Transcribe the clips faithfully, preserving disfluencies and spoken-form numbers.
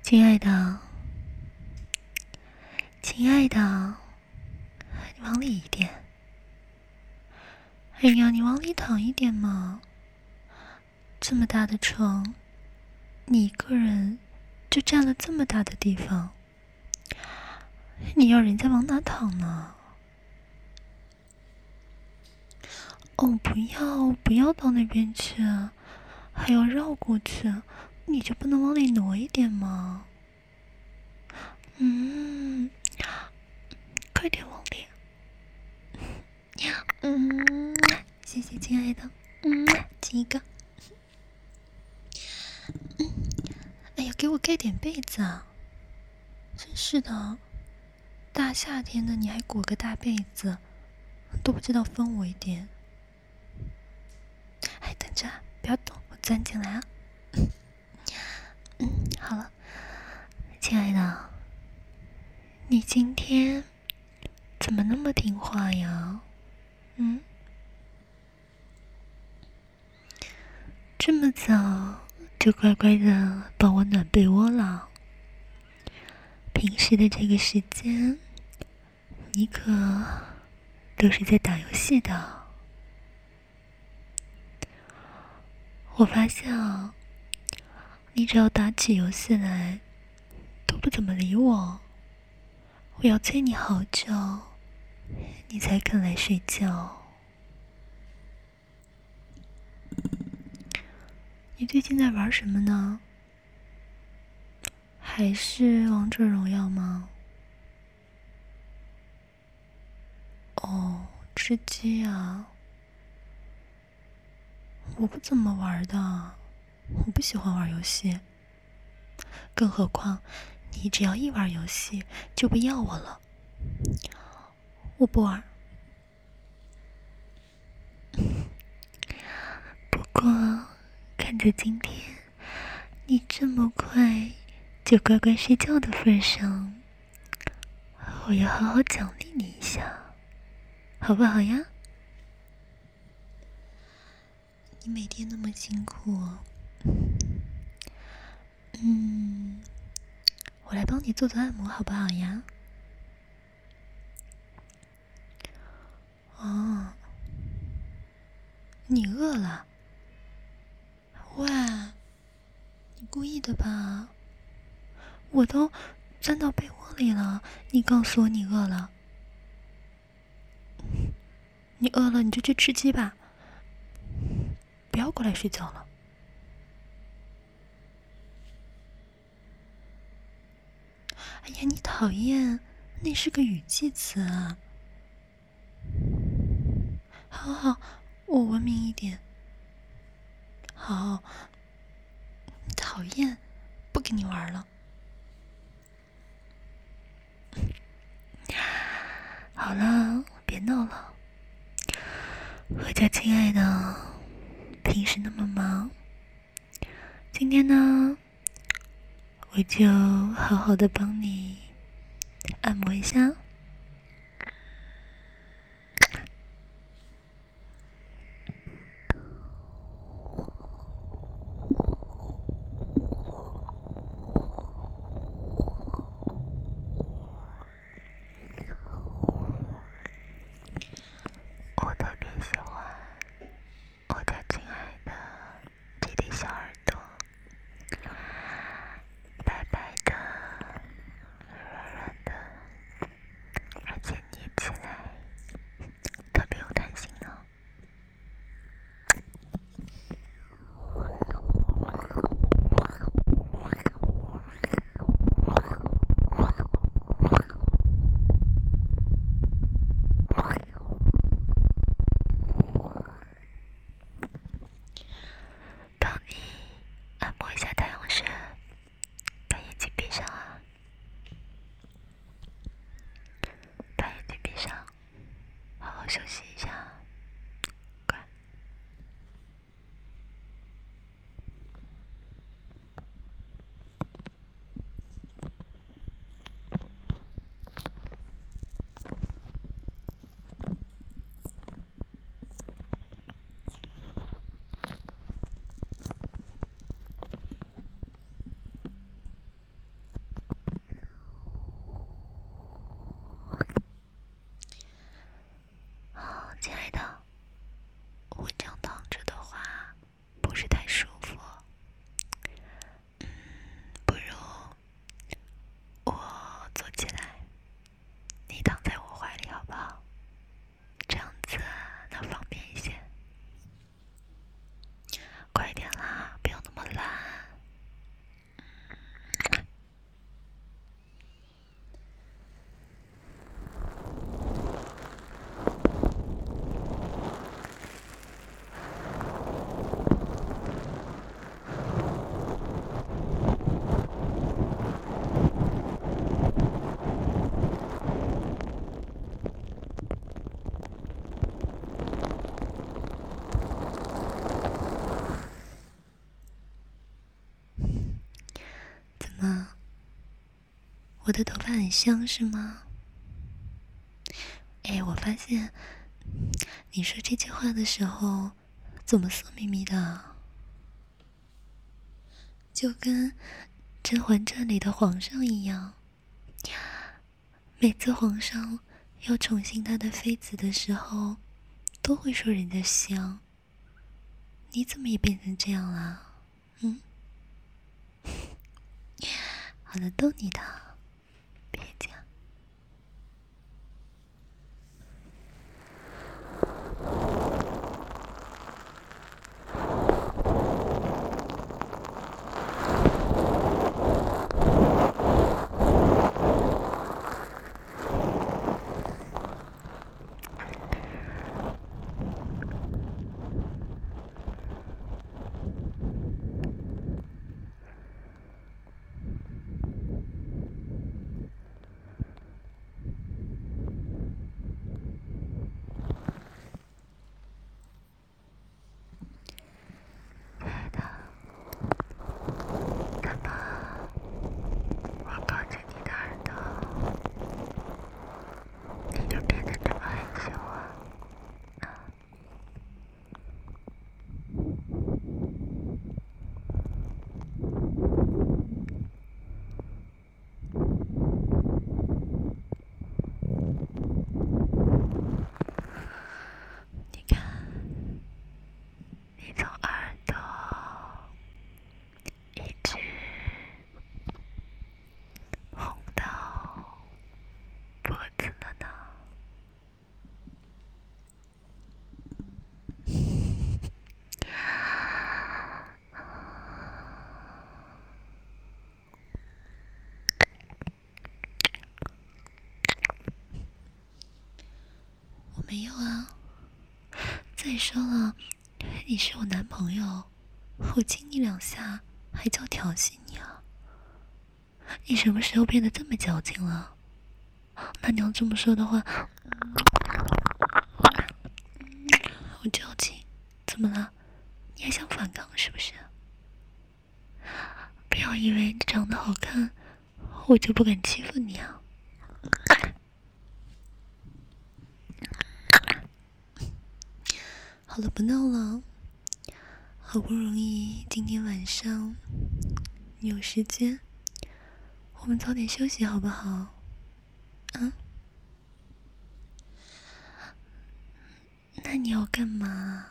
亲爱的，亲爱的，你往里一点。哎呀，你往里躺一点嘛。这么大的床，你一个人就占了这么大的地方，你要人家往哪躺呢？哦，不要不要到那边去，还要绕过去，你就不能往里挪一点吗？嗯，快点往里。嗯，谢谢亲爱的，嗯，亲一个。嗯，哎呀，给我盖点被子啊！真是的，大夏天的你还裹个大被子，都不知道分我一点。哎，等着，不要动，我钻进来啊。嗯，好了，亲爱的，你今天怎么那么听话呀？嗯，这么早就乖乖的帮我暖被窝了。平时的这个时间，你可都是在打游戏的。我发现啊，你只要打起游戏来，都不怎么理我。我要催你好久，你才肯来睡觉。你最近在玩什么呢？还是王者荣耀吗？哦，吃鸡啊。我不怎么玩的，我不喜欢玩游戏。更何况，你只要一玩游戏就不要我了。我不玩。不过，看着今天你这么快就乖乖睡觉的份上，我要好好奖励你一下，好不好呀？你每天那么辛苦，嗯，我来帮你做做按摩好不好呀？哦，你饿了？喂，你故意的吧？我都钻到被窝里了，你告诉我你饿了。你饿了你就去吃鸡吧，不要过来睡觉了。哎呀，你讨厌，那是个语气词啊。好好，我文明一点。好，讨厌，不跟你玩了。好了，别闹了。我家亲爱的，平时那么忙，今天呢，我就好好的帮你按摩一下。我特别喜欢我家亲爱的这对小耳朵，白白的，软软的， 我的头发很香是吗？哎，我发现你说这句话的时候怎么色眯眯的，就跟《甄嬛传》里的皇上一样。每次皇上要宠幸他的妃子的时候，都会说人家香。你怎么也变成这样了？嗯？好了，逗你的，别讲。没有啊，再说了，你是我男朋友，我亲你两下还叫调戏你啊？你什么时候变得这么矫情了？那你要这么说的话，我矫情？怎么了？你还想反抗是不是？不要以为你长得好看，我就不敢欺负你啊！好了，不闹了。好不容易今天晚上你有时间，我们早点休息好不好？啊？那你要干嘛？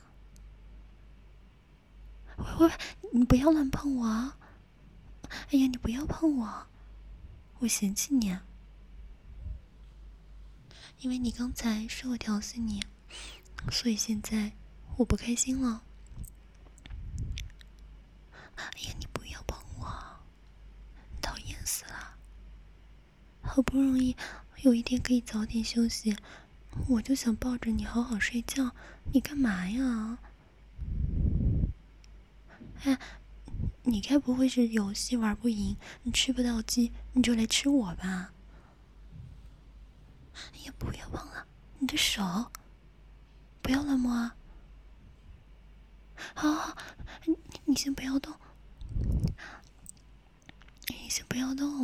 喂喂喂，你不要乱碰我啊！哎呀，你不要碰我，我嫌弃你啊！因为你刚才说我调戏你，所以现在我不开心了。哎呀，你不要碰我，讨厌死了！好不容易有一天可以早点休息，我就想抱着你好好睡觉，你干嘛呀？哎，你该不会是游戏玩不赢，你吃不到鸡，你就来吃我吧？哎呀，不要碰了，你的手，不要乱摸啊！好好，你你先不要动，你先不要动